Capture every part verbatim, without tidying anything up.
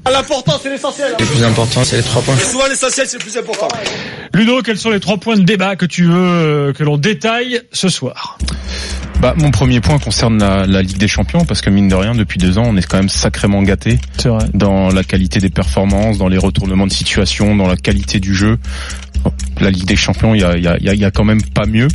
L'important, c'est l'essentiel. Le plus important, c'est les trois points. Et souvent, l'essentiel, c'est le plus important. Ludo, quels sont les trois points de débat que tu veux que l'on détaille ce soir? Bah, mon premier point concerne la, la Ligue des Champions, parce que mine de rien, depuis deux ans, on est quand même sacrément gâtés. C'est vrai. Dans la qualité des performances, dans les retournements de situation, dans la qualité du jeu. La Ligue des Champions, il y a, il y a, il y a quand même pas mieux.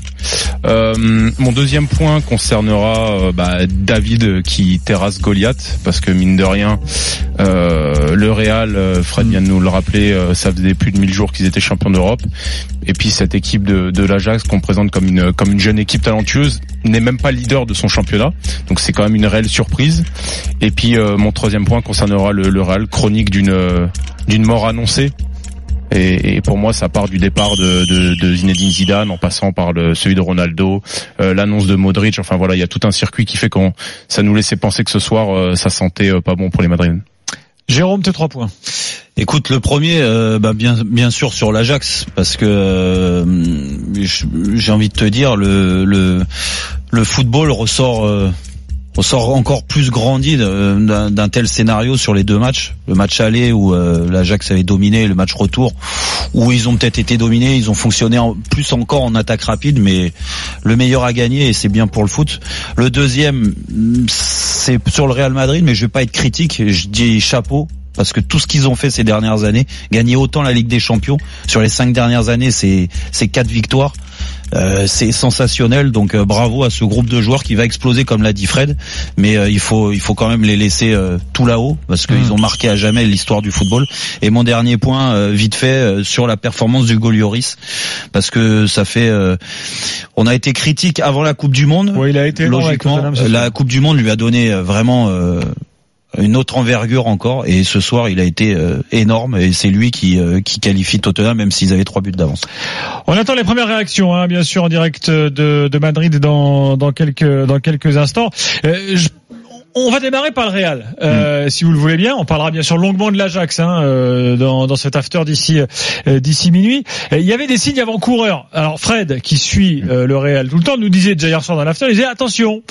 Euh, mon deuxième point concernera euh, bah, David qui terrasse Goliath, parce que mine de rien, euh, le Real, euh, Fred vient de nous le rappeler, euh, ça faisait plus de mille jours qu'ils étaient champions d'Europe. Et puis cette équipe de, de l'Ajax qu'on présente comme une comme une jeune équipe talentueuse n'est même pas leader de son championnat, donc c'est quand même une réelle surprise. Et puis euh, mon troisième point concernera le, le Real, chronique d'une euh, d'une mort annoncée. Et, et pour moi, ça part du départ de, de, de Zinedine Zidane, en passant par le, celui de Ronaldo, euh, l'annonce de Modric. Enfin voilà, il y a tout un circuit qui fait qu'on ça nous laissait penser que ce soir, euh, ça sentait euh, pas bon pour les Madrilènes. Jérôme, tes trois points. Écoute, le premier, euh, bah bien, bien sûr sur l'Ajax, parce que euh, j'ai envie de te dire, le, le, le football ressort. Euh, On sort encore plus grandi d'un, d'un tel scénario sur les deux matchs. Le match aller où euh, l'Ajax avait dominé, le match retour où ils ont peut-être été dominés, ils ont fonctionné en, plus encore en attaque rapide, mais le meilleur a gagné et c'est bien pour le foot. Le deuxième, c'est sur le Real Madrid, mais je vais pas être critique, je dis chapeau. Parce que tout ce qu'ils ont fait ces dernières années, gagner autant la Ligue des Champions, sur les cinq dernières années, c'est, c'est quatre victoires. Euh, c'est sensationnel, donc euh, bravo à ce groupe de joueurs qui va exploser comme l'a dit Fred, mais euh, il faut il faut quand même les laisser euh, tout là-haut parce qu'ils mmh. ont marqué à jamais l'histoire du football. Et mon dernier point, euh, vite fait, euh, sur la performance d'Hugo Lloris, parce que ça fait, euh, on a été critique avant la Coupe du Monde. Oui, il a été logiquement. La Coupe du Monde lui a donné euh, vraiment. Euh, une autre envergure encore, et ce soir il a été euh, énorme, et c'est lui qui euh, qui qualifie Tottenham même s'ils avaient trois buts d'avance. On attend les premières réactions, hein, bien sûr en direct de, de Madrid dans dans quelques dans quelques instants. Euh, je... On va démarrer par le Real, euh, mmh. si vous le voulez bien. On parlera bien sûr longuement de l'Ajax hein, euh, dans, dans cet after d'ici euh, d'ici minuit. Il y avait des signes avant-coureurs. Alors Fred, qui suit euh, le Real tout le temps, nous disait déjà hier soir dans l'after, il disait attention.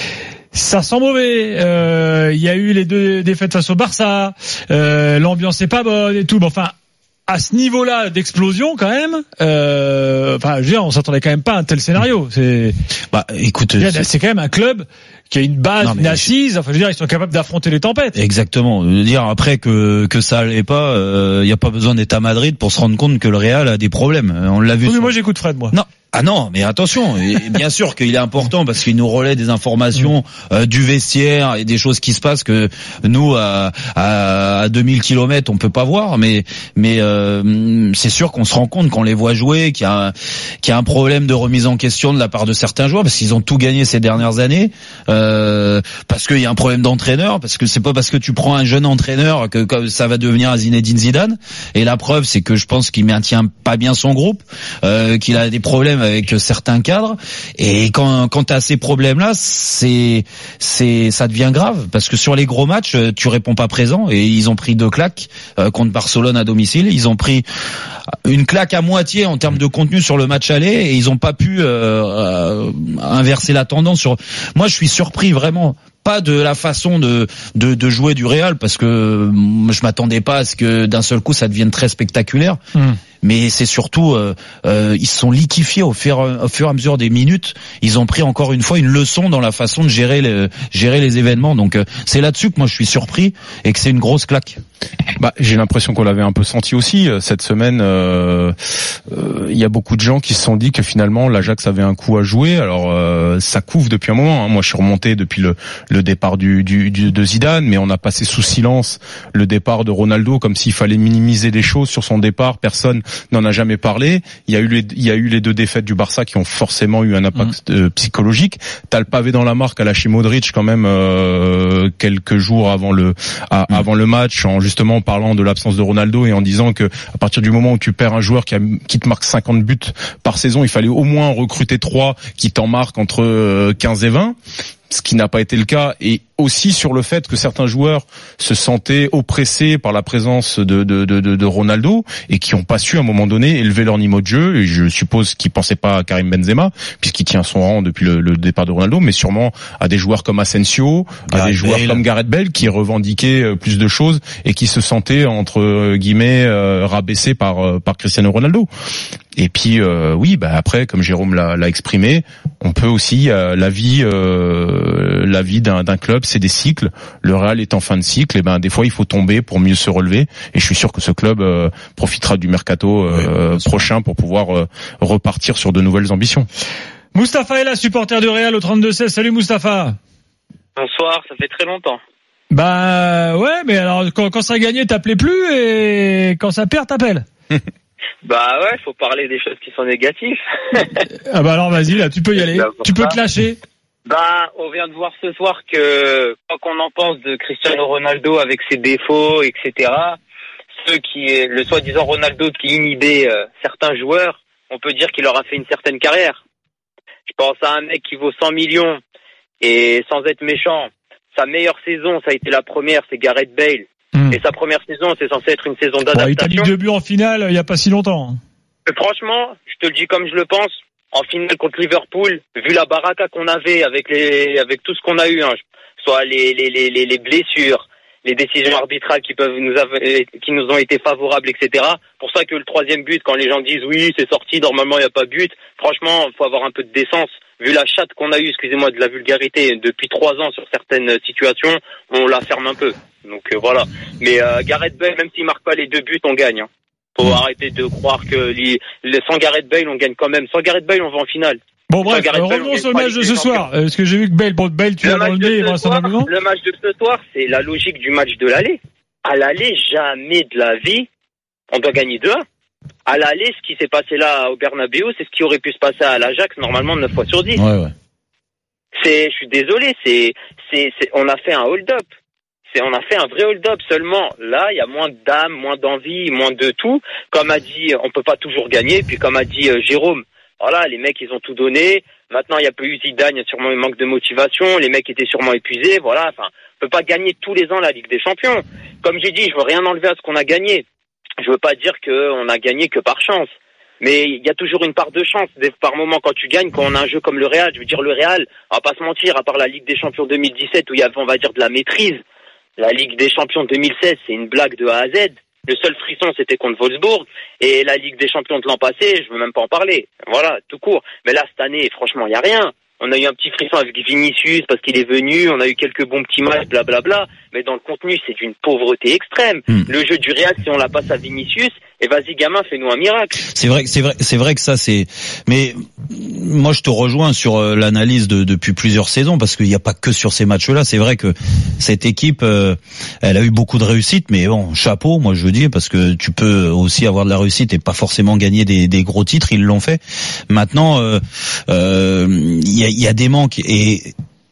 Ça sent mauvais. Il euh, y a eu les deux défaites face au Barça. Euh, l'ambiance est pas bonne et tout. Mais enfin, à ce niveau-là d'explosion, quand même. Euh, enfin, je veux dire, on s'attendait quand même pas à un tel scénario. C'est. Bah, écoute, c'est, c'est quand même un club qui a une base, non, une assise. Enfin, je veux dire, ils sont capables d'affronter les tempêtes. Exactement. Je veux dire après que que ça allait pas, il euh, y a pas besoin d'être à Madrid pour se rendre compte que le Real a des problèmes. On l'a vu. Oui, sur... mais moi j'écoute Fred, moi. Non. Ah non, mais attention, et bien sûr qu'il est important parce qu'il nous relaie des informations euh, du vestiaire et des choses qui se passent que nous à, à, à deux mille kilomètres on peut pas voir, mais mais euh, c'est sûr qu'on se rend compte quand on les voit jouer qu'il y a un, qu'il y a un problème de remise en question de la part de certains joueurs parce qu'ils ont tout gagné ces dernières années, euh, parce qu'il y a un problème d'entraîneur, parce que c'est pas parce que tu prends un jeune entraîneur que, que ça va devenir un Zinedine Zidane, et la preuve c'est que je pense qu'il maintient pas bien son groupe, euh, qu'il a des problèmes avec certains cadres, et quand quand t'as ces problèmes-là, c'est c'est ça devient grave parce que sur les gros matchs, tu réponds pas présent, et ils ont pris deux claques euh, contre Barcelone à domicile, ils ont pris une claque à moitié en termes de contenu sur le match aller, et ils ont pas pu euh, euh, inverser la tendance sur. Moi, je suis surpris vraiment. Pas de la façon de, de de jouer du Real, parce que je m'attendais pas à ce que d'un seul coup ça devienne très spectaculaire. Mmh. Mais c'est surtout euh, euh, ils se sont liquéfiés au fur, au fur et à mesure des minutes. Ils ont pris encore une fois une leçon dans la façon de gérer les gérer les événements. Donc euh, c'est là-dessus que moi je suis surpris et que c'est une grosse claque. Bah, j'ai l'impression qu'on l'avait un peu senti aussi cette semaine. Il euh, euh, y a beaucoup de gens qui se sont dit que finalement l'Ajax avait un coup à jouer. Alors euh, ça couvre depuis un moment. Hein. Moi je suis remonté depuis le, le départ du, du, du de Zidane, mais on a passé sous silence le départ de Ronaldo comme s'il fallait minimiser les choses sur son départ. Personne n'en a jamais parlé. Il y a eu les, il y a eu les deux défaites du Barça qui ont forcément eu un impact mmh. euh, psychologique. T'as le pavé dans la marque à lâcher Modric quand même euh, quelques jours avant le à, mmh. avant le match, en justement parlant de l'absence de Ronaldo et en disant que à partir du moment où tu perds un joueur qui, a, qui te marque cinquante buts par saison, il fallait au moins recruter trois qui t'en marquent entre quinze et vingt. ce qui n'a pas été le cas, et aussi sur le fait que certains joueurs se sentaient oppressés par la présence de, de, de, de Ronaldo et qui n'ont pas su à un moment donné élever leur niveau de jeu. Et je suppose qu'ils pensaient pas à Karim Benzema puisqu'il tient son rang depuis le, le départ de Ronaldo, mais sûrement à des joueurs comme Asensio, à Gareth des joueurs Bale. comme Gareth Bale qui revendiquaient plus de choses et qui se sentaient entre guillemets euh, rabaissés par par Cristiano Ronaldo. Et puis euh, oui, bah après, comme Jérôme l'a, l'a exprimé, on peut aussi euh, la vie, euh, la vie d'un, d'un club, c'est des cycles. Le Real est en fin de cycle, et ben des fois il faut tomber pour mieux se relever. Et je suis sûr que ce club euh, profitera du mercato euh, oui, prochain pour pouvoir euh, repartir sur de nouvelles ambitions. Mustapha est là, supporter du Real au trente-deux seize. Salut Mustapha. Bonsoir, ça fait très longtemps. Bah ouais, mais alors quand, quand ça gagnait, t'appelais plus, et quand ça perd, t'appelles. Bah ouais, faut parler des choses qui sont négatives. Ah bah alors vas-y, là, tu peux y aller. Tu peux te lâcher. Bah, on vient de voir ce soir que, quoi qu'on en pense de Cristiano Ronaldo avec ses défauts, et cetera, ceux qui, le soi-disant Ronaldo qui inhibait euh, certains joueurs, on peut dire qu'il leur a fait une certaine carrière. Je pense à un mec qui vaut cent millions, et sans être méchant, sa meilleure saison, ça a été la première, c'est Gareth Bale. Mmh. Et sa première saison, c'est censé être une saison d'adaptation. Bon, il t'a mis deux buts en finale il y a pas si longtemps. Et franchement, je te le dis comme je le pense, en finale contre Liverpool, vu la baraka qu'on avait avec les, avec tout ce qu'on a eu, hein, soit les, les, les, les blessures, les décisions arbitrales qui peuvent nous avoir, qui nous ont été favorables, et cetera. Pour ça que le troisième but, quand les gens disent oui, c'est sorti, normalement il n'y a pas but. Franchement, il faut avoir un peu de décence. Vu la chatte qu'on a eue, excusez-moi de la vulgarité, depuis trois ans sur certaines situations, on la ferme un peu. Donc euh, voilà. Mais euh, Gareth Bale, même s'il marque pas les deux buts, on gagne. Hein. Faut arrêter de croire que les, les, sans Gareth Bale, on gagne quand même. Sans Gareth Bale, on va en finale. Bon bref, euh, revenons sur le match de ce soir. Parce que j'ai vu que Bale, bon, Bale, tu l'as dans le nez, il va s'en aller. Le match de ce soir, c'est la logique du match de l'aller. À l'aller, jamais de la vie, on doit gagner deux un. À l'aller, ce qui s'est passé là au Bernabéu, c'est ce qui aurait pu se passer à l'Ajax, normalement neuf fois sur dix. Ouais, ouais. C'est, je suis désolé, c'est, c'est, c'est, on a fait un hold-up. C'est, on a fait un vrai hold-up seulement. Là, il y a moins d'âme, moins d'envie, moins de tout. Comme a dit, on peut pas toujours gagner. Puis comme a dit euh, Jérôme, voilà, les mecs, ils ont tout donné. Maintenant, il y a pas eu Zidane, il y a sûrement un manque de motivation. Les mecs étaient sûrement épuisés. Voilà, enfin, on peut pas gagner tous les ans la Ligue des Champions. Comme j'ai dit, je veux rien enlever à ce qu'on a gagné. Je veux pas dire qu'on a gagné que par chance. Mais il y a toujours une part de chance. Par moment, quand tu gagnes, quand on a un jeu comme le Real, je veux dire, le Real, on va pas se mentir, à part la Ligue des Champions deux mille dix-sept où il y avait, on va dire, de la maîtrise. La Ligue des Champions deux mille seize, c'est une blague de A à Z. Le seul frisson, c'était contre Wolfsburg. Et la Ligue des Champions de l'an passé, je veux même pas en parler. Voilà, tout court. Mais là, cette année, franchement, il y a rien. On a eu un petit frisson avec Vinicius parce qu'il est venu. On a eu quelques bons petits matchs, blablabla. Mais dans le contenu, c'est d'une pauvreté extrême. Hmm. Le jeu du Real, si on la passe à Vinicius, et vas-y, gamin, fais-nous un miracle. C'est vrai, c'est vrai, c'est vrai que ça, c'est. Mais moi, je te rejoins sur euh, l'analyse de depuis plusieurs saisons parce qu'il n'y a pas que sur ces matchs-là. C'est vrai que cette équipe, euh, elle a eu beaucoup de réussite, mais bon, chapeau, moi je dis, parce que tu peux aussi avoir de la réussite et pas forcément gagner des, des gros titres. Ils l'ont fait. Maintenant, il euh, euh, y, a, y a des manques et.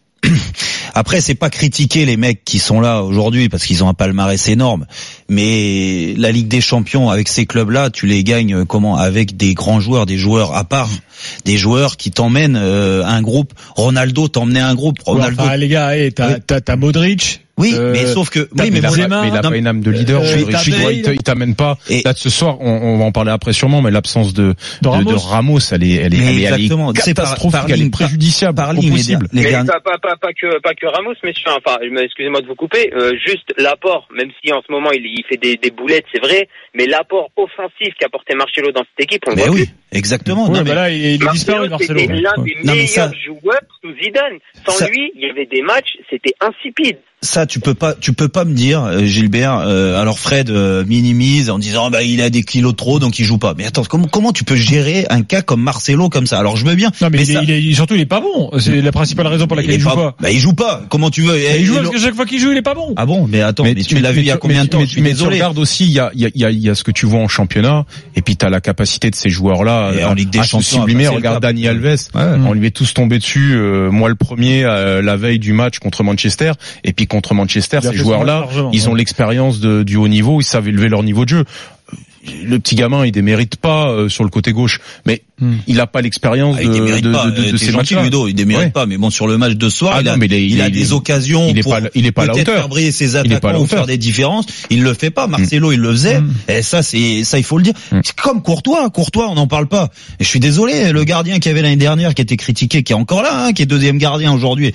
Après, c'est pas critiquer les mecs qui sont là aujourd'hui parce qu'ils ont un palmarès énorme, mais la Ligue des Champions avec ces clubs-là, tu les gagnes comment? Avec des grands joueurs, des joueurs à part, des joueurs qui t'emmènent euh, un groupe. Ronaldo t'emmenait un groupe. Ronaldo. Enfin, les gars, hey, t'as, oui. t'as, t'as Modric. Oui, euh, mais sauf que oui, mais mais il a, mais il a pas une âme de leader. Euh, je, je, il, il t'amène pas. Et là, ce soir, on, on va en parler après sûrement, mais l'absence de de Ramos, de, de Ramos elle est, elle est, elle est, elle est catastrophique, par, par elle est préjudiciable, par, par ligne, possible. Mais pas, pas, pas, pas que pas que Ramos, messieurs. Enfin, excusez-moi de vous couper. Euh, juste l'apport, même si en ce moment il, il fait des, des boulettes, c'est vrai, mais l'apport offensif qu'a apporté Marcelo dans cette équipe, on mais voit oui, plus. Exactement. Oui, non, mais là, il est disparu, Marcelo. C'était l'un des non, meilleurs ça, joueurs sous Zidane. Sans ça, lui, il y avait des matchs, c'était insipide. Ça, tu peux pas, tu peux pas me dire, euh, Gilbert. Euh, alors Fred euh, minimise en disant, bah il a des kilos de trop, donc il joue pas. Mais attends, comment comment tu peux gérer un cas comme Marcelo comme ça? Alors je veux bien. Non, mais, mais il, ça, est, il est, surtout il est pas bon. C'est la principale raison pour laquelle il, il joue pas, pas. Bah il joue pas. Comment tu veux? Et il joue parce que chaque fois qu'il joue, il est pas bon. Ah bon? Mais attends, mais, mais tu mais, l'as vu il y a combien mais, de temps? Mais, je suis mais désolé. tu regardes aussi, il y a il y a il y a ce que tu vois en championnat, et puis t'as la capacité de ces joueurs-là en Ligue des Champions. Sublimer. Regarde Dani Alves, ouais, on lui est tous tombés dessus. Euh, moi le premier, euh, la veille du match contre Manchester, et puis contre Manchester, ces joueurs-là, ils ont l'expérience de, du haut niveau, ils savent élever leur niveau de jeu. le petit gamin, il démérite pas euh, sur le côté gauche, mais hmm. il a pas l'expérience ah, de, de, de, de, de, de ces matchs-là. Ludo, il démérite ouais. pas, mais bon, sur le match de ce soir, ah il, non, a, mais il, il a il, des il, occasions il est pour pas, il est pas peut-être faire briller ses attaquants ou faire des différences. Il le fait pas. Marcelo, hmm. il le faisait. Hmm. Et ça, c'est ça, il faut le dire. Hmm. C'est comme Courtois. Courtois, on n'en parle pas. Et je suis désolé, le gardien qui avait l'année dernière, qui était critiqué, qui est encore là, hein, qui est deuxième gardien aujourd'hui.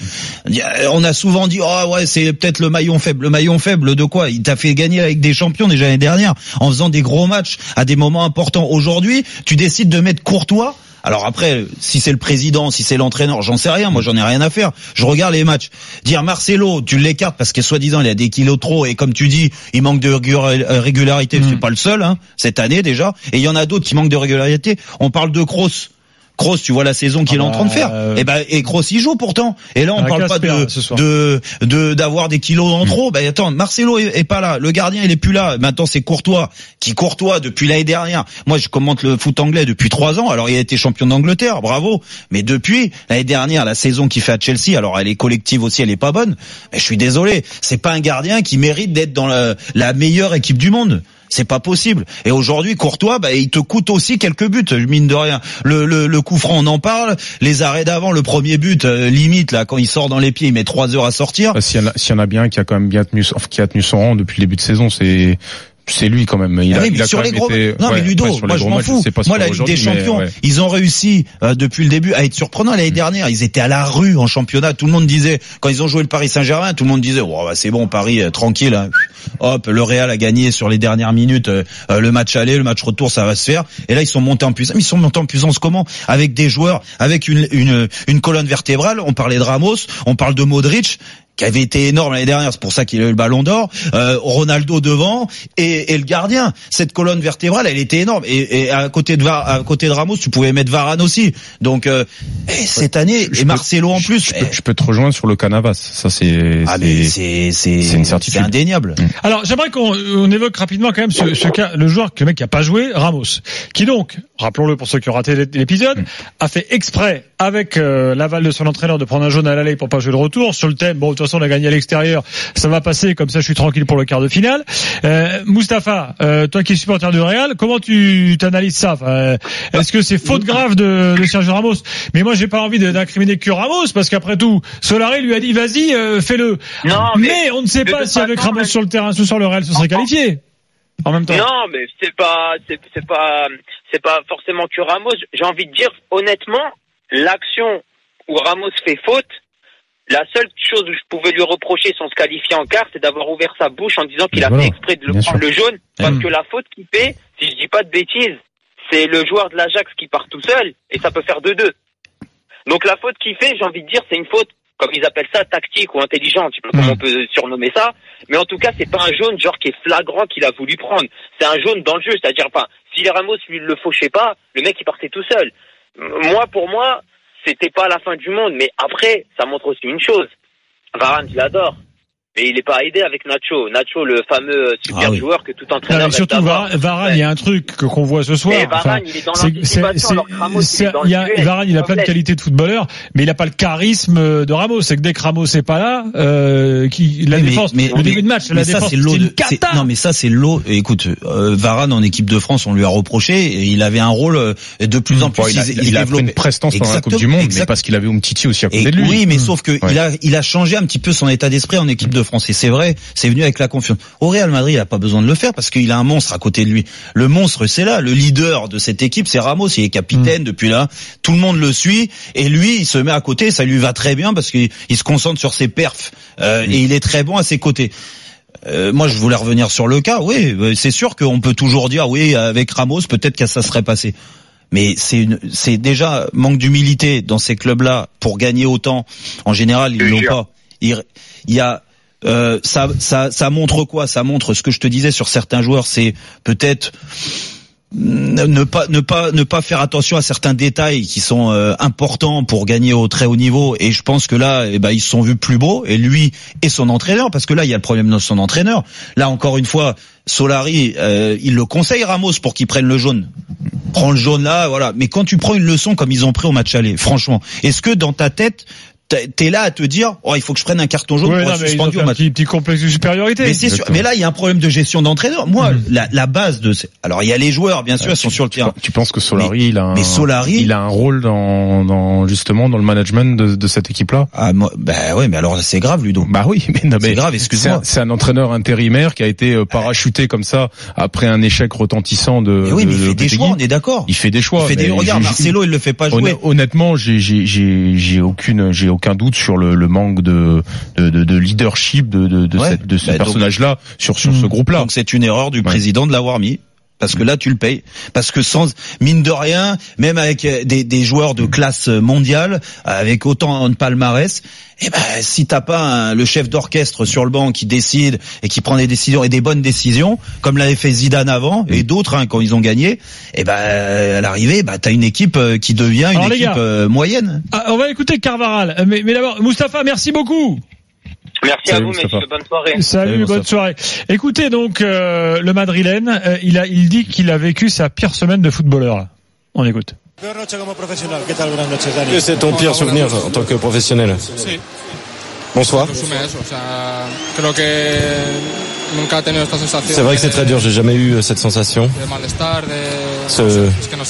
On a souvent dit, oh ouais, c'est peut-être le maillon faible. Le maillon faible de quoi? Il t'a fait gagner avec des champions déjà l'année dernière, en faisant des gros matchs à des moments importants. Aujourd'hui, tu décides de mettre Courtois. Alors après, si c'est le président, si c'est l'entraîneur, j'en sais rien, moi j'en ai rien à faire. Je regarde les matchs. Dire Marcelo, tu l'écartes parce que soi-disant il a des kilos trop et comme tu dis, il manque de régularité, mmh. c'est pas le seul, hein, cette année déjà. Et il y en a d'autres qui manquent de régularité. On parle de Kroos. Kroos, tu vois la saison qu'il ah bah, est en train de faire. Euh... Et ben, et Kroos il joue pourtant. Et là, on parle Casper, pas de, de, de, d'avoir des kilos en trop. Mmh. Ben, attends, Marcelo est, est pas là. Le gardien, il est plus là. Maintenant, c'est Courtois, qui Courtois depuis l'année dernière. Moi, je commente le foot anglais depuis trois ans. Alors, il a été champion d'Angleterre. Bravo. Mais depuis l'année dernière, la saison qu'il fait à Chelsea, alors elle est collective aussi, elle est pas bonne. Mais je suis désolé. C'est pas un gardien qui mérite d'être dans la, la meilleure équipe du monde. C'est pas possible. Et aujourd'hui, Courtois, bah, il te coûte aussi quelques buts, mine de rien. Le, le, le coup franc, on en parle. Les arrêts d'avant, le premier but, euh, limite, là, quand il sort dans les pieds, il met trois heures à sortir. Bah, s'il y en a, s'il y en a bien qui a quand même bien tenu, qui a tenu son rang depuis le début de saison, c'est, c'est lui quand même. Il a, ah oui, mais il a sur quand les même gros... été... Non ouais, mais Ludo, ouais, moi je m'en matchs, fous. Je moi la Ligue des Champions, mais, ouais. ils ont réussi euh, depuis le début à être surprenants. L'année dernière, ils étaient à la rue en championnat. Tout le monde disait, quand ils ont joué le Paris Saint-Germain, tout le monde disait, oh, bah, c'est bon, Paris euh, tranquille. Hein. Hop, le Real a gagné sur les dernières minutes euh, le match aller, le match retour, ça va se faire. Et là, ils sont montés en puissance. Mais ils sont montés en puissance comment? Avec des joueurs, avec une, une, une colonne vertébrale. On parlait de Ramos, on parle de Modric, qui avait été énorme l'année dernière, c'est pour ça qu'il a eu le Ballon d'Or, euh, Ronaldo devant et, et le gardien. Cette colonne vertébrale, elle était énorme. Et, et à côté de Var, à côté de Ramos, tu pouvais mettre Varane aussi. Donc euh, cette année je et Marcelo peux, en plus. Je, je, peux, je peux te rejoindre sur le Canavas. Ça c'est ah mais c'est c'est c'est une certitude. C'est indéniable. Alors j'aimerais qu'on on évoque rapidement quand même ce, ce cas, le joueur, le mec qui a pas joué, Ramos, qui donc, rappelons-le pour ceux qui ont raté l'épisode, mm. a fait exprès avec euh, l'aval de son entraîneur de prendre un jaune à l'aller pour pas jouer le retour sur le thème. Bon, de toute façon on a gagné à l'extérieur, ça va passer, comme ça je suis tranquille pour le quart de finale. Euh, Mustapha, euh, toi qui es supporter du Real, comment tu t'analyses ça? Enfin, est-ce que c'est faute grave de, de Sergio Ramos? Mais moi j'ai pas envie d'incriminer que Ramos, parce qu'après tout, Solari lui a dit vas-y, euh, fais-le. Non, mais, mais on ne sait pas si avec Ramos mais... sur le terrain ce soir le Real se serait qualifié. En même temps. Non, mais c'est pas, c'est, c'est pas, c'est pas forcément que Ramos. J'ai envie de dire honnêtement, l'action où Ramos fait faute, la seule chose où je pouvais lui reprocher sans se qualifier en quart, c'est d'avoir ouvert sa bouche en disant qu'il a voilà, fait exprès de le prendre sûr. le jaune, parce mmh. que la faute qu'il fait, si je dis pas de bêtises, c'est le joueur de l'Ajax qui part tout seul, et ça peut faire deux deux. Donc la faute qu'il fait, j'ai envie de dire, c'est une faute, comme ils appellent ça, tactique ou intelligente, je sais pas mmh. comment on peut surnommer ça, mais en tout cas, c'est pas un jaune genre qui est flagrant qu'il a voulu prendre. C'est un jaune dans le jeu, c'est-à-dire, enfin, si les Ramos lui le fauchait pas, le mec il partait tout seul. Moi, pour moi, c'était pas la fin du monde, mais après, ça montre aussi une chose. Varane, je l'adore. Mais il n'est pas aidé avec Nacho. Nacho, le fameux super ah oui. joueur que tout entraîneur. Non, surtout Varane, Varane, il y a un truc que qu'on voit ce soir. Et Varane, enfin, il est dans l'anticipation, alors que Ramos, il est dans il y a, le duel. Varane, il a plein de qualités de footballeur, mais il n'a pas le charisme de Ramos. C'est que dès que Ramos n'est pas là, euh, qui la mais, défense, mais, le mais, début de match, la ça, défense, c'est l'eau c'est de, une cata. Non, mais ça, c'est l'eau. Écoute, euh, Varane en équipe de France, on lui a reproché, et il avait un rôle de plus en plus. Bon, il a, il, il a fait une prestance pendant la Coupe du Monde, mais parce qu'il avait Umtiti aussi à côté de lui. Oui, mais sauf que il a, il a changé un petit peu son état d'esprit en équipe de France. Et c'est vrai, c'est venu avec la confiance. Au Real Madrid, il a pas besoin de le faire parce qu'il a un monstre à côté de lui. Le monstre, c'est là. Le leader de cette équipe, c'est Ramos. Il est capitaine mmh. depuis là. Tout le monde le suit. Et lui, il se met à côté. Ça lui va très bien parce qu'il il se concentre sur ses perfs. Euh, mmh. Et il est très bon à ses côtés. Euh, moi, je voulais revenir sur le cas. Oui, c'est sûr qu'on peut toujours dire, oui, avec Ramos, peut-être que ça serait passé. Mais c'est une, c'est déjà manque d'humilité dans ces clubs-là pour gagner autant. En général, ils l'ont pas. Il, il y a, Euh, ça, ça, ça montre quoi? Ça montre ce que je te disais sur certains joueurs, c'est peut-être ne pas, ne pas, ne pas faire attention à certains détails qui sont euh, importants pour gagner au très haut niveau. Et je pense que là, eh ben, ils se sont vus plus beaux, et lui et son entraîneur, parce que là, il y a le problème de son entraîneur. Là, encore une fois, Solari, euh, il le conseille Ramos pour qu'il prenne le jaune. Prends le jaune là, voilà. Mais quand tu prends une leçon comme ils ont pris au match aller, franchement, est-ce que dans ta tête t'es là à te dire, oh, il faut que je prenne un carton jaune ouais, pour non, être suspendu au un match. petit, petit complexe de supériorité. Mais c'est sûr, mais là, il y a un problème de gestion d'entraîneur. Moi, mmh. la, la base de, alors il y a les joueurs, bien sûr, euh, ils sont tu, sur le terrain. Tu penses que Solari, mais, il a un, mais Solari, il a un rôle dans, dans justement dans le management de, de cette équipe-là? Ah, moi, bah ouais, mais alors c'est grave, Ludo. Bah oui, mais, non, mais c'est grave. Excuse-moi. C'est un, c'est un entraîneur intérimaire qui a été parachuté comme ça après un échec retentissant de. Mais oui, mais de, il fait de des choix, on est d'accord. Il fait des choix. Il fait des... Regarde, Marcelo, il le fait pas jouer. Honnêtement, j'ai, j'ai, j'ai, j'ai aucune, j'ai aucun doute sur le, le manque de, de, de, de leadership de, de, de, ouais. cette, de ce bah, personnage-là sur, sur mmh. ce groupe-là. Donc c'est une erreur du ouais. président de l'avoir mis. Parce que là, tu le payes. Parce que sans, mine de rien, même avec des, des joueurs de classe mondiale, avec autant de palmarès, eh ben, si t'as pas un, le chef d'orchestre sur le banc qui décide et qui prend des décisions et des bonnes décisions, comme l'avait fait Zidane avant et d'autres hein, quand ils ont gagné, eh ben, à l'arrivée, bah, t'as une équipe qui devient une Alors, équipe gars, euh, moyenne. Ah, on va écouter Carvaral. Mais, mais d'abord, Mustapha, merci beaucoup. Merci Salut, à vous, Mustapha. messieurs. Bonne soirée. Salut, Salut bonne soirée. Écoutez donc euh, le Madrilène, euh, il a, il dit qu'il a vécu sa pire semaine de footballeur. Là. On écoute. C'est ton pire souvenir en tant que professionnel. Bonsoir. C'est vrai que c'est très dur, j'ai jamais eu cette sensation. Ce,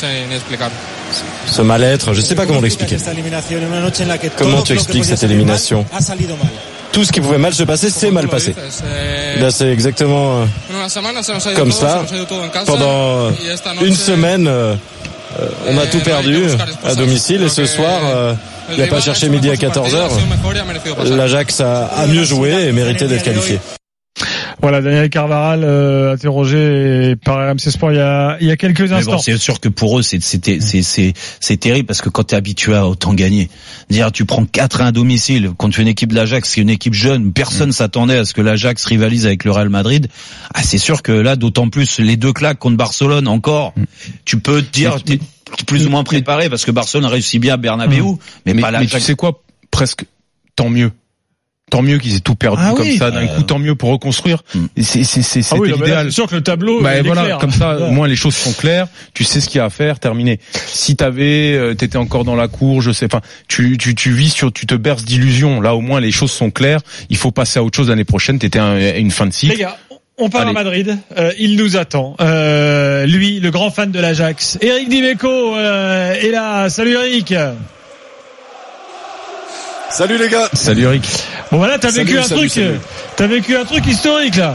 ce mal-être, je ne sais pas comment l'expliquer. Comment tu expliques cette élimination? Tout ce qui pouvait mal se passer, c'est mal passé. Là, c'est exactement comme ça. Pendant une semaine, euh, on a tout perdu à domicile et ce soir, euh, il n'a pas cherché midi à quatorze heures. L'Ajax a, a mieux joué et mérité d'être qualifié. Voilà, Daniel Carvaral euh, interrogé par R M C Sport il y a, il y a quelques instants. Mais bon, c'est sûr que pour eux, c'est, c'est, c'est, c'est, c'est terrible parce que quand t'es habitué à autant gagner, dire tu prends quatre à un à domicile contre une équipe de l'Ajax, c'est une équipe jeune, personne s'attendait à ce que l'Ajax rivalise avec le Real Madrid. Ah, c'est sûr que là, d'autant plus les deux claques contre Barcelone encore, tu peux te dire t'es plus ou moins préparé parce que Barcelone réussit bien à Bernabéu, mais, mais pas l'Ajax. Mais tu sais quoi, presque tant mieux. Tant mieux qu'ils aient tout perdu ah comme oui, ça d'un bah... coup, tant mieux pour reconstruire. Mm. C'est c'est c'est ah oui, l'idéal. C'est sûr que le tableau bah, est voilà, clair. Comme ça, au moins les choses sont claires. Tu sais ce qu'il y a à faire, terminé. Si t'avais, euh, t'étais encore dans la cour, je sais. Enfin, tu tu tu vis sur, tu te berces d'illusions. Là, au moins les choses sont claires. Il faut passer à autre chose l'année prochaine. T'étais à une fin de cycle. Les gars, on part Allez. à Madrid. Euh, il nous attend. Euh, lui, le grand fan de l'Ajax, Eric Dimeco euh, est là. Salut Eric. Salut les gars. Salut Eric. Bon voilà, t'as salut, vécu un salut, truc, salut. t'as vécu un truc historique là.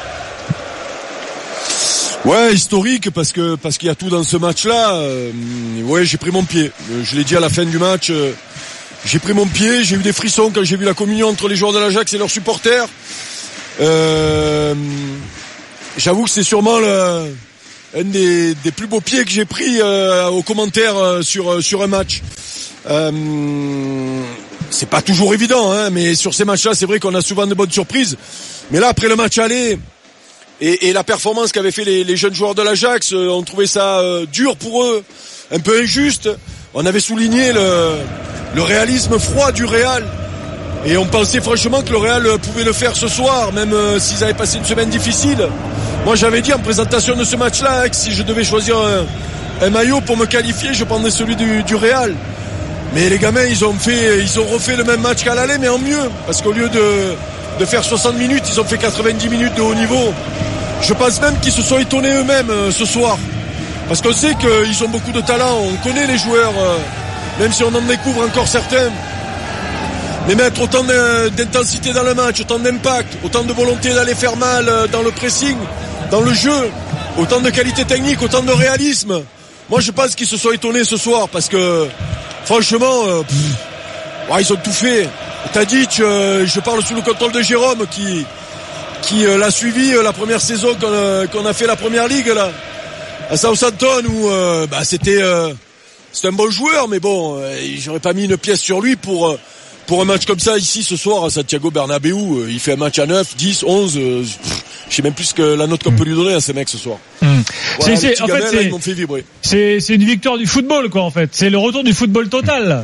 Ouais, historique parce que parce qu'il y a tout dans ce match-là. Euh, ouais, j'ai pris mon pied. Euh, je l'ai dit à la fin du match. Euh, j'ai pris mon pied. J'ai eu des frissons quand j'ai vu la communion entre les joueurs de l'Ajax et leurs supporters. Euh, j'avoue que c'est sûrement le, un des, des plus beaux pieds que j'ai pris euh, aux commentaires euh, sur sur un match. Euh, c'est pas toujours évident, hein, mais sur ces matchs-là, c'est vrai qu'on a souvent de bonnes surprises. Mais là, après le match aller et, et la performance qu'avaient fait les, les jeunes joueurs de l'Ajax, euh, on trouvait ça euh, dur pour eux, un peu injuste. On avait souligné le, le réalisme froid du Real. Et on pensait franchement que le Real pouvait le faire ce soir, même euh, s'ils avaient passé une semaine difficile. Moi, j'avais dit en présentation de ce match-là hein, que si je devais choisir un, un maillot pour me qualifier, je prendrais celui du, du Real. Mais les gamins, ils ont fait, ils ont refait le même match qu'à l'aller, mais en mieux. Parce qu'au lieu de, de faire soixante minutes, ils ont fait quatre-vingt-dix minutes de haut niveau. Je pense même qu'ils se sont étonnés eux-mêmes euh, ce soir. Parce qu'on sait qu'ils ont beaucoup de talent, on connaît les joueurs, euh, même si on en découvre encore certains. Mais mettre autant d'intensité dans le match, autant d'impact, autant de volonté d'aller faire mal dans le pressing, dans le jeu, autant de qualité technique, autant de réalisme. Moi, je pense qu'ils se sont étonnés ce soir parce que, franchement, euh, pff, ouais, ils ont tout fait. T'as dit, tu, euh, je parle sous le contrôle de Jérôme qui, qui euh, l'a suivi euh, la première saison qu'on, euh, qu'on a fait la première ligue là, à Southampton où euh, bah, c'était, euh, c'était un bon joueur, mais bon, euh, j'aurais pas mis une pièce sur lui pour. Euh, Pour un match comme ça, ici, ce soir, à Santiago Bernabéu, il fait un match à neuf, dix, onze, euh, je sais même plus ce que la note qu'on peut lui donner à ces mecs ce soir. Mmh. Voilà, c'est, c'est, en gamins, fait, là, c'est, ils m'ont fait vibrer. C'est, c'est une victoire du football, quoi, en fait. C'est le retour du football total.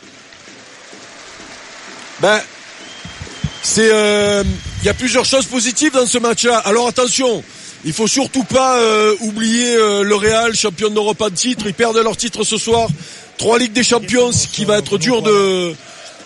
Ben, c'est, euh, il y a plusieurs choses positives dans ce match-là. Alors attention, il faut surtout pas euh, oublier euh, le Real, champion d'Europe en titre. Ils perdent leur titre ce soir. Trois Ligues des Champions, ce qui va être dur de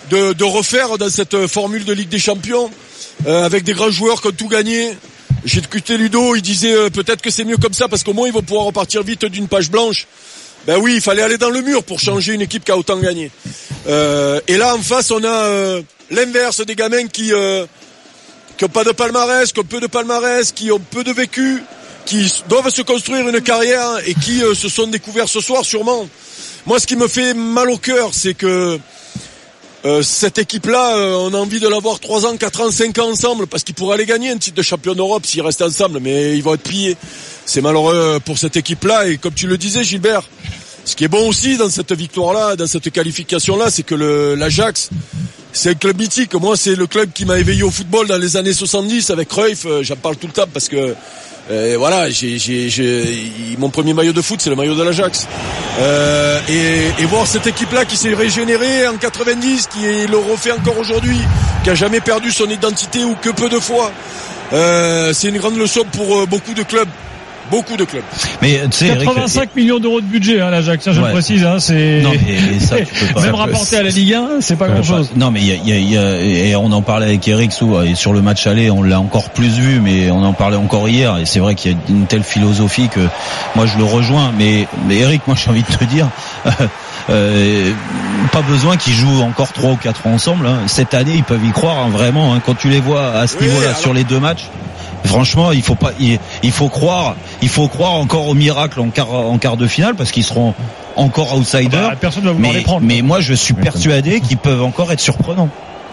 de, de refaire dans cette formule de Ligue des Champions, euh, avec des grands joueurs qui ont tout gagné. J'ai écouté Ludo, il disait euh, peut-être que c'est mieux comme ça parce qu'au moins ils vont pouvoir repartir vite d'une page blanche. Ben oui, il fallait aller dans le mur pour changer une équipe qui a autant gagné. Euh, et là en face on a euh, l'inverse, des gamins qui euh, qui ont pas de palmarès, qui ont peu de palmarès, qui ont peu de vécu, qui doivent se construire une carrière et qui euh, se sont découverts ce soir sûrement. Moi, ce qui me fait mal au cœur, c'est que euh, cette équipe-là, euh, on a envie de l'avoir trois ans, quatre ans, cinq ans ensemble, parce qu'ils pourraient aller gagner un titre de champion d'Europe s'ils restent ensemble, mais ils vont être pillés. C'est malheureux pour cette équipe-là, et comme tu le disais, Gilbert, ce qui est bon aussi dans cette victoire-là, dans cette qualification-là, c'est que le, l'Ajax, c'est un club mythique. Moi, c'est le club qui m'a éveillé au football dans les années soixante-dix avec Cruyff. Euh, j'en parle tout le temps parce que euh, voilà, j'ai, j'ai, j'ai, mon premier maillot de foot, c'est le maillot de l'Ajax. Euh, et, et voir cette équipe-là qui s'est régénérée en quatre-vingt-dix, qui le refait encore aujourd'hui, qui a jamais perdu son identité ou que peu de fois, euh, c'est une grande leçon pour euh, beaucoup de clubs. Beaucoup de clubs. Mais tu sais, quatre-vingt-cinq Eric, millions d'euros de budget, hein, l'Ajax, ça je ouais. le précise, hein, c'est. Non, mais ça, tu peux pas. Même rapporté à la Ligue un, c'est pas grand-chose. Non, mais il y a, il y a, il y a, et on en parlait avec Eric Sou, et sur le match aller, on l'a encore plus vu, mais on en parlait encore hier, et c'est vrai qu'il y a une telle philosophie que moi je le rejoins, mais, mais Eric, moi j'ai envie de te dire, euh, pas besoin qu'ils jouent encore trois ou quatre ans ensemble, hein. Cette année, ils peuvent y croire, hein, vraiment, hein, quand tu les vois à ce oui, niveau-là, alors... sur les deux matchs. Franchement, il faut pas, il, il faut croire, il faut croire encore au miracle en quart, en quart de finale parce qu'ils seront encore outsiders. Bah, personne ne va vouloir mais, les prendre. Mais moi, je suis persuadé qu'ils peuvent encore être surprenants.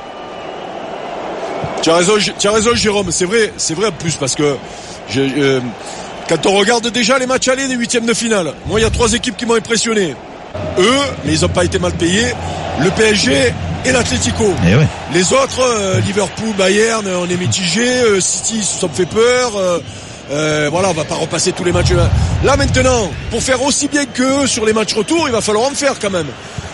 Tu as raison, tu as raison, Jérôme. C'est vrai, c'est vrai en plus parce que je, euh, quand on regarde déjà les matchs allés des huitièmes de finale, moi, il y a trois équipes qui m'ont impressionné. Eux, mais ils n'ont pas été mal payés. Le P S G et l'Atlético. Et ouais. Les autres, euh, Liverpool, Bayern, on est mitigés. Euh, City, ça me fait peur. Euh, euh, voilà, on va pas repasser tous les matchs. Là maintenant, pour faire aussi bien qu'eux sur les matchs retour, il va falloir en faire quand même.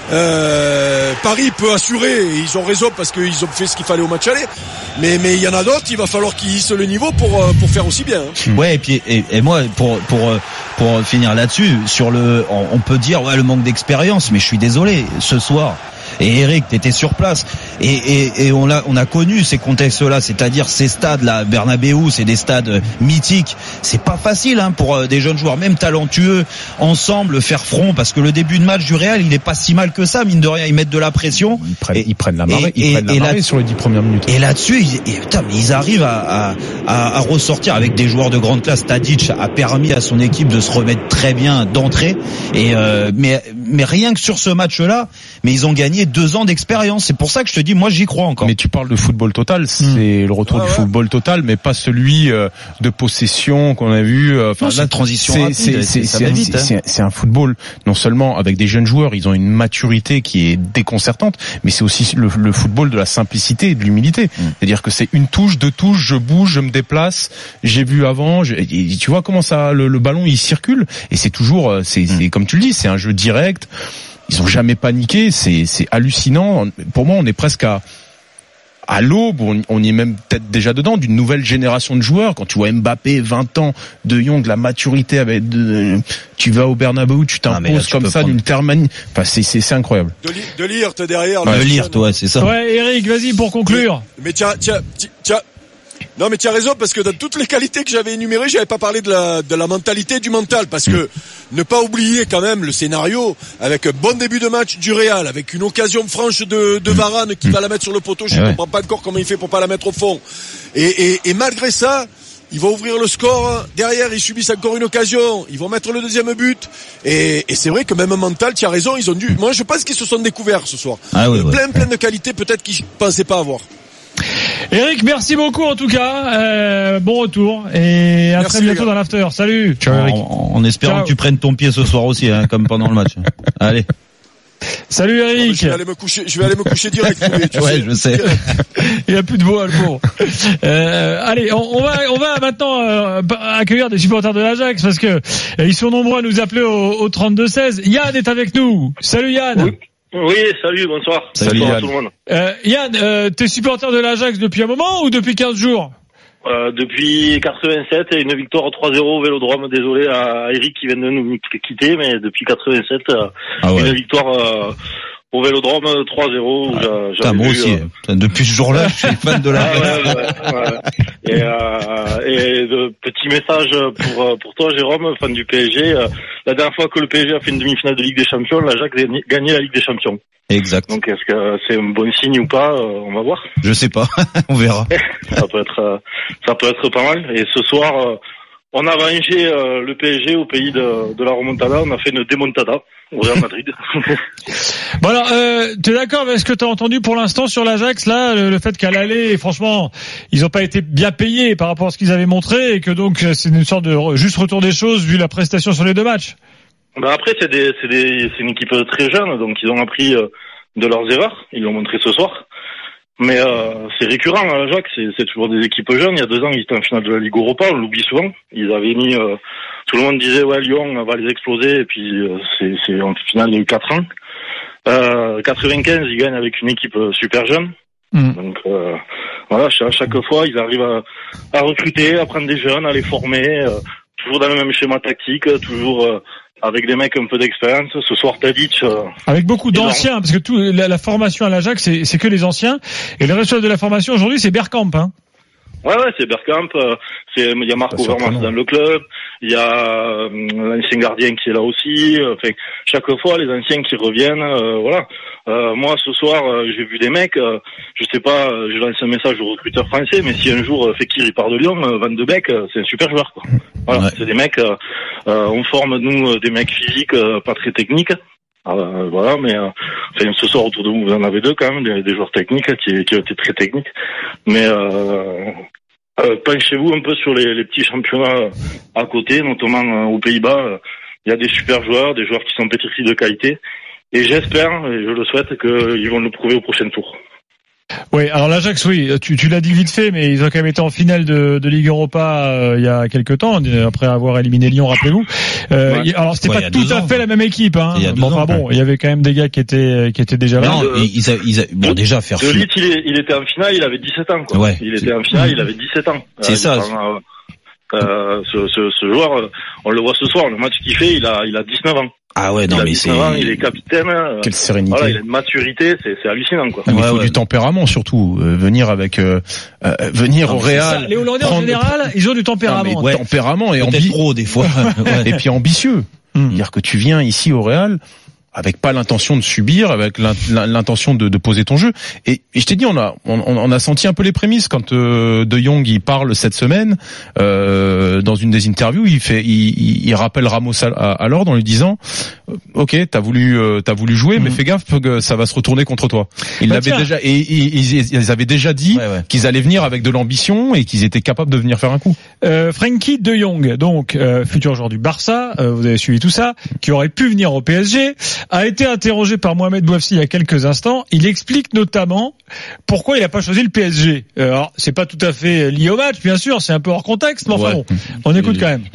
Euh, Paris peut assurer, et ils ont raison parce qu'ils ont fait ce qu'il fallait au match aller. Mais mais il y en a d'autres, il va falloir qu'ils hissent le niveau pour pour faire aussi bien. Hein. Ouais, et puis et, et moi pour pour pour finir là-dessus, sur le, on, on peut dire ouais le manque d'expérience, mais je suis désolé, ce soir. Et Eric, t'étais sur place, et, et, et on a on a connu ces contextes-là, c'est-à-dire ces stades-là, Bernabéu, c'est des stades mythiques. C'est pas facile hein, pour des jeunes joueurs, même talentueux, ensemble faire front, parce que le début de match du Real, il est pas si mal que ça, mine de rien, ils mettent de la pression. Ils prennent, et, ils prennent la marée, et, ils prennent la marée sur les dix premières minutes. Et là-dessus, ils, et, putain, mais ils arrivent à, à, à ressortir avec des joueurs de grande classe. Tadic a permis à son équipe de se remettre très bien d'entrée, et euh, mais mais rien que sur ce match-là, mais ils ont gagné deux ans d'expérience. C'est pour ça que je te dis, moi j'y crois encore. Mais tu parles de football total, c'est mmh. le retour ah, du ouais. football total, mais pas celui euh, de possession qu'on a vu. Enfin, euh, la transition rapide, c'est, c'est, ça c'est, va vite, c'est, hein. c'est, c'est un football non seulement avec des jeunes joueurs, ils ont une maturité qui est déconcertante, mais c'est aussi le, le football de la simplicité et de l'humilité. Mmh. C'est-à-dire que c'est une touche, deux touches, je bouge, je me déplace. J'ai vu avant, je, tu vois comment ça, le, le ballon il circule, et c'est toujours, c'est, mmh. c'est comme tu le dis, c'est un jeu direct. Ils ont jamais paniqué, c'est, c'est hallucinant. Pour moi, on est presque à, à l'aube, on, on y est même peut-être déjà dedans, d'une nouvelle génération de joueurs. Quand tu vois Mbappé, vingt ans, De Jong, la maturité, avec de, tu vas au Bernabéu, tu t'imposes ah, comme ça prendre... d'une telle manière. Enfin, c'est, c'est, c'est incroyable. De, li- de lire, t'es derrière. Ouais, de lire, toi, c'est ça. Ouais, Eric, vas-y pour conclure. Mais, mais tiens, tiens, tiens. Non mais tu as raison parce que dans toutes les qualités que j'avais énumérées, j'avais pas parlé de la de la mentalité, du mental, parce que ne pas oublier quand même le scénario avec un bon début de match du Real, avec une occasion franche de de Varane qui va la mettre sur le poteau, je ne ouais. comprends pas encore comment il fait pour pas la mettre au fond. Et et, et malgré ça, ils vont ouvrir le score, derrière ils subissent encore une occasion, ils vont mettre le deuxième but, et, et c'est vrai que même mental, tu as raison, ils ont dû, moi je pense qu'ils se sont découverts ce soir. Ah oui, plein ouais. plein de qualités peut-être qu'ils pensaient pas avoir. Eric, merci beaucoup en tout cas. Euh, bon retour et à merci très bientôt dans l'after. Salut. Ciao Eric. En, en espérant Ciao. que tu prennes ton pied ce soir aussi, hein, comme pendant le match. Allez. Salut Eric. Non, je vais aller me coucher. Je vais aller me coucher direct. Mais, tu ouais, sais. je sais. Il y a plus de voix, le pauvre. Euh, allez, on, on va, on va maintenant euh, accueillir des supporters de l'Ajax parce que euh, ils sont nombreux à nous appeler au, au trente-deux seize. Yann est avec nous. Salut Yann. Oui. Oui, salut, bonsoir. Salut bonsoir Yann. À tout le monde. Euh, Yann, euh, t'es supporter de l'Ajax depuis un moment ou depuis quinze jours? Euh, depuis quatre-vingt-sept et une victoire trois zéro au Vélodrome. Désolé à Eric qui vient de nous quitter, mais depuis quatre-vingt-sept, euh, ah ouais. une victoire euh, au Vélodrome trois zéro. Ah, j'avais moi vu, aussi. Euh... Depuis ce jour-là, je suis fan de la. Ah, ouais, ouais, ouais. Et, euh, et de petit message pour pour toi, Jérôme, fan du P S G. Euh, la dernière fois que le P S G a fait une demi-finale de Ligue des Champions, l'Ajax a gagné la Ligue des Champions. Exact. Donc est-ce que c'est un bon signe ou pas? euh, On va voir. Je sais pas, on verra. Ça peut être, euh, ça peut être pas mal. Et ce soir, euh, on a vengé euh, le P S G au pays de, de la remontada. On a fait une démontada au Real Madrid. Bon alors, euh, t'es d'accord avec ce que t'as entendu pour l'instant sur l'Ajax là, le, le fait qu'à l'aller, franchement, ils ont pas été bien payés par rapport à ce qu'ils avaient montré et que donc c'est une sorte de juste retour des choses vu la prestation sur les deux matchs. Bah après c'est des, c'est des, c'est une équipe très jeune, donc ils ont appris euh, de leurs erreurs. Ils l'ont montré ce soir. Mais euh, c'est récurrent à l'Ajax, c'est, c'est toujours des équipes jeunes. Il y a deux ans, ils étaient en finale de la Ligue Europa, on l'oublie souvent. Ils avaient mis, euh, tout le monde disait ouais Lyon va les exploser, et puis euh, c'est, c'est en finale il y a eu quatre ans. Euh, quatre-vingt-quinze, ils gagnent avec une équipe super jeune. Mmh. Donc euh, voilà, à chaque fois, ils arrivent à, à recruter, à prendre des jeunes, à les former, euh, toujours dans le même schéma tactique, toujours. Euh, avec des mecs un peu d'expérience. Ce soir, Tadic. Euh, avec beaucoup d'anciens, parce que tout, la, la formation à l'Ajax, c'est, c'est que les anciens. Et le reste de la formation aujourd'hui, c'est Bergkamp, hein. Ouais, ouais, c'est Bergkamp. Euh, c'est, il y a Marco Vermaas dans le club. Il y a euh, l'ancien gardien qui est là aussi. Enfin, chaque fois, les anciens qui reviennent. Euh, voilà. Euh, moi, ce soir, euh, j'ai vu des mecs. Euh, je sais pas. Euh, je lance un message aux recruteurs français, mais si un jour euh, Fekir il part de Lyon, euh, Van de Beek, euh, c'est un super joueur, quoi. Voilà, ouais. C'est des mecs. Euh, euh, on forme nous des mecs physiques, euh, pas très techniques. Euh, voilà, mais euh, enfin, ce soir autour de vous, vous en avez deux quand même, des, des joueurs techniques qui, qui ont été très techniques. Mais euh, euh, penchez-vous un peu sur les, les petits championnats à côté, notamment euh, aux Pays-Bas. Il y a des super joueurs, des joueurs qui sont pétrifiés de qualité. Et j'espère, et je le souhaite, qu'ils vont le prouver au prochain tour. Oui, alors l'Ajax, oui, tu, tu l'as dit vite fait, mais ils ont quand même été en finale de, de Ligue Europa euh, il y a quelques temps, après avoir éliminé Lyon, rappelez-vous. Euh, ouais. Alors c'était ouais, pas tout à fait la même équipe, hein. Bon, enfin bon, il y avait quand même des gars qui étaient qui étaient déjà là. Non, euh, ils, a, ils a, bon de, déjà faire. De Ligt, il, est, il était en finale, il avait dix-sept ans, quoi. Ouais. Il était en finale, il avait dix-sept ans. C'est euh, ça. Euh, euh, ce, ce, ce joueur, on le voit ce soir, le match qu'il fait, il a, il a dix-neuf ans. Ah ouais, non, il mais c'est. Ans, il est capitaine. Quelle sérénité. Voilà, il a une maturité, c'est, c'est hallucinant, quoi. Ah, mais ouais, il faut ouais. du tempérament, surtout. Euh, venir avec, euh, euh, venir non, au Real. Les Hollandais, prendre... en général, ils ont du tempérament. Non, mais, ouais, tempérament et ambi... trop, des fois. Ouais. Et puis ambitieux. Hum. C'est-à-dire que tu viens ici au Real, avec pas l'intention de subir, avec l'intention de, de poser ton jeu. Et, et je t'ai dit, on a, on, on a senti un peu les prémices quand euh, De Jong il parle cette semaine euh, dans une des interviews, il fait, il, il rappelle Ramos à, à, à l'ordre en lui disant, ok, t'as voulu, euh, t'as voulu jouer, mmh. mais fais gaffe que ça va se retourner contre toi. Ils bah, l'avaient déjà, et ils, ils, ils avaient déjà dit ouais, ouais. qu'ils allaient venir avec de l'ambition et qu'ils étaient capables de venir faire un coup. Euh, Frenkie De Jong, donc euh, futur joueur du Barça, euh, vous avez suivi tout ça, qui aurait pu venir au P S G. A été interrogé par Mohamed Bouafsi il y a quelques instants. Il explique notamment pourquoi il n'a pas choisi le P S G. Alors, c'est pas tout à fait lié au match, bien sûr, c'est un peu hors contexte, mais enfin ouais. bon, on écoute quand même.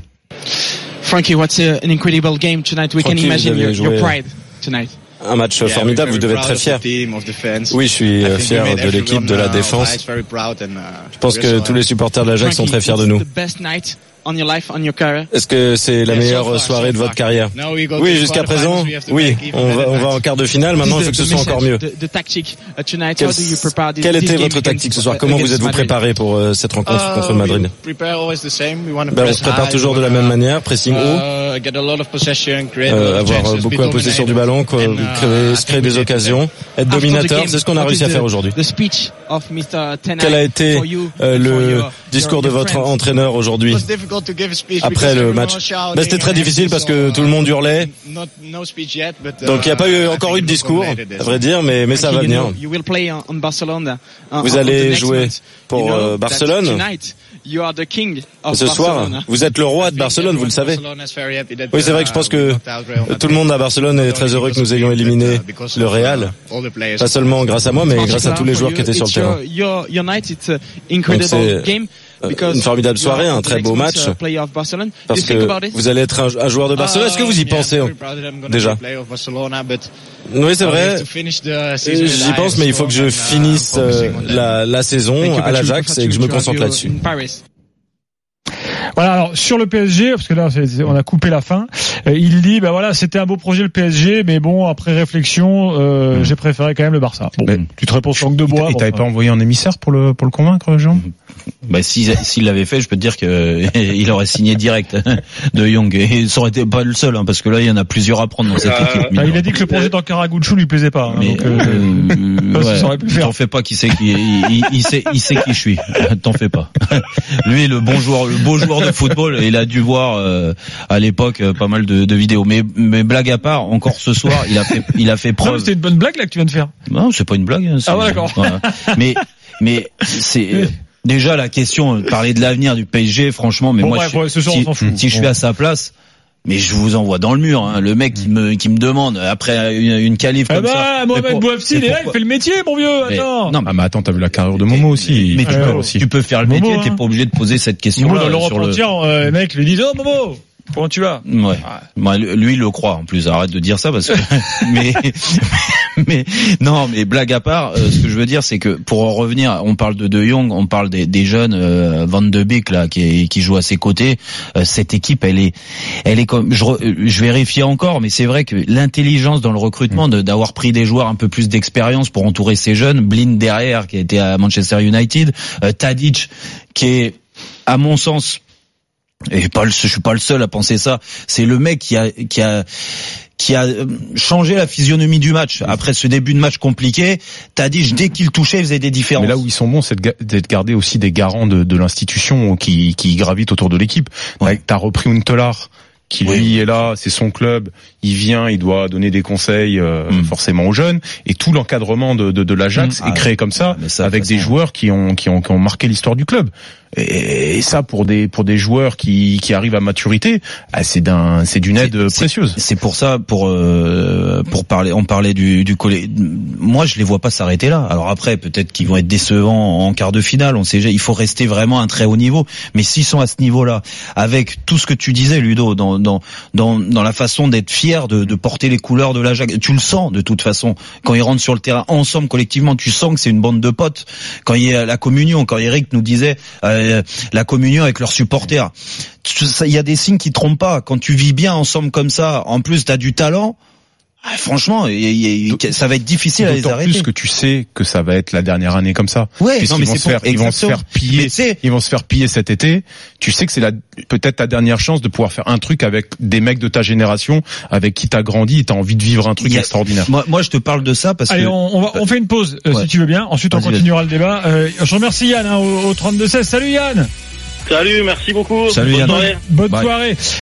Frankie, what's a, an incredible game tonight? We Frankie, can imagine your, your pride tonight. Un match formidable, vous devez être très fier. Oui, je suis fier de l'équipe, de la défense. Je pense que tous les supporters de l'Ajax sont très fiers de nous. Est-ce que c'est la meilleure soirée de votre carrière? Oui, jusqu'à présent, oui. On va, on va en quart de finale, maintenant il faut que ce soit encore mieux. Quelle, quelle était votre tactique ce soir? Comment vous êtes-vous préparé pour euh, cette rencontre contre le Madrid? Ben, on se prépare toujours de la même manière, pressing haut, euh, avoir beaucoup la possession du ballon, quoi, créer, créer des occasions, être dominateur, c'est ce qu'on a réussi à faire aujourd'hui. Quel a été euh, le discours de votre entraîneur aujourd'hui après le match? Ben, c'était très difficile parce que tout le monde hurlait, donc il n'y a pas eu, encore eu de discours, à vrai dire, mais, mais ça va venir. Vous allez jouer pour euh, Barcelone. Ce soir, vous êtes le roi de Barcelone, vous le savez. Oui, c'est vrai que je pense que tout le monde à Barcelone est très heureux que nous ayons éliminé le Real. Pas seulement grâce à moi, mais grâce à tous les joueurs qui étaient sur le terrain. Donc c'est une formidable soirée, un très beau match. Parce que vous allez être un, un joueur de Barcelone. Est-ce que vous y pensez déjà? Oui, c'est vrai. J'y pense, mais il faut que je finisse euh, la, la saison à l'Ajax et que je me concentre là-dessus. Voilà, alors sur le P S G, parce que là c'est, on a coupé la fin, euh, il dit bah voilà, c'était un beau projet le P S G, mais bon après réflexion, euh, mmh. j'ai préféré quand même le Barça. Bon, mais, tu te réponds sur langue de bois. Et bon, t'avais enfin. pas envoyé un émissaire pour le pour le convaincre, Jean? Bah si s'il l'avait fait, je peux te dire que il aurait signé direct De Jong, et ça aurait été pas le seul, hein, parce que là il y en a plusieurs à prendre dans cette euh, équipe. Bah, il a dit que le projet d'Ankara-Gucci lui plaisait pas. Hein, mais donc, euh, euh, ouais, t'en fais pas, qui sait qui il, il, il sait il sait qui je suis. T'en fais pas. Lui le bon joueur, le beau joueur de football, il a dû voir euh, à l'époque pas mal de, de vidéos. Mais mais blague à part, encore ce soir, il a fait il a fait preuve. Non, c'était une bonne blague là que tu viens de faire. Non, c'est pas une blague. Ah ouais, d'accord. Voilà. Mais mais c'est déjà la question, parler de l'avenir du P S G, franchement, mais bon, moi, bref, je, ouais, ce soir, si, on s'en fout. si je suis à sa place, mais je vous envoie dans le mur, hein. Le mec qui me qui me demande après une, une qualif eh comme bah, ça. Mohamed Bouafsi, il est là, il fait le métier, mon vieux. Mais, attends. Non, ah mais attends, t'as vu la carrière de Momo aussi. Mais, mais tu, euh, peux, aussi. tu peux faire le Momo, métier, hein. t'es pas obligé de poser cette question-là. Momo dans l'Europe sur le... entière, euh, les mecs lui disent oh Momo, comment tu vas? Ouais. Moi, lui, il le croit en plus. Arrête de dire ça parce que. mais, mais non, mais blague à part, euh, ce que je veux dire, c'est que pour en revenir, on parle de De Jong, on parle des, des jeunes euh, Van de Beek là qui, qui joue à ses côtés. Euh, cette équipe, elle est, elle est comme. Je, je vérifie encore, mais c'est vrai que l'intelligence dans le recrutement, de, d'avoir pris des joueurs un peu plus d'expérience pour entourer ces jeunes. Blind derrière, qui était à Manchester United, euh, Tadic, qui est, à mon sens. Et pas le, je suis pas le seul à penser ça. C'est le mec qui a, qui a, qui a changé la physionomie du match. Après ce début de match compliqué, t'as dit dès qu'il touchait, il faisait des différences. Mais là où ils sont bons, c'est de garder aussi des garants de, de l'institution qui, qui gravitent autour de l'équipe. Ouais. T'as repris Huntelaar, qui lui oui. est là, c'est son club, il vient, il doit donner des conseils euh, mmh. forcément aux jeunes, et tout l'encadrement de, de, de l'Ajax mmh. est créé ah, comme ça, ça avec des joueurs qui ont, qui ont qui ont marqué l'histoire du club. Et, et ça pour des pour des joueurs qui qui arrivent à maturité, ah, c'est d'un c'est d'une aide c'est, précieuse. C'est pour ça pour euh, pour parler on parlait du du collège. Moi je les vois pas s'arrêter là. Alors après peut-être qu'ils vont être décevants en quart de finale, on sait, il faut rester vraiment à un très haut niveau, mais s'ils sont à ce niveau-là avec tout ce que tu disais Ludo dans dans dans dans la façon d'être fier de de porter les couleurs de l'Ajax, tu le sens de toute façon quand ils rentrent sur le terrain ensemble collectivement, tu sens que c'est une bande de potes. Quand il y a la communion, quand Eric nous disait euh, la communion avec leurs supporters. Il y a des signes qui trompent pas. Quand tu vis bien ensemble comme ça, en plus t'as du talent, ah, franchement, y, y, y, ça va être difficile à les arrêter. D'autant plus que tu sais que ça va être la dernière année comme ça. Ouais, non, mais vont c'est se faire, ils vont se faire piller. Ils vont se faire piller cet été. Tu sais que c'est la, peut-être ta dernière chance de pouvoir faire un truc avec des mecs de ta génération, avec qui t'as grandi et t'as envie de vivre un truc a, extraordinaire. Moi, moi, je te parle de ça parce Allez, que. Allez, on, on, va, on fait une pause, euh, ouais. si tu veux bien. Ensuite, vas-y, on continuera vas-y. le débat. Euh, je remercie Yann hein, au, au trente-deux seize. Salut Yann. Salut, merci beaucoup. Salut Bonne Yann. soirée. Bonne Bye. soirée.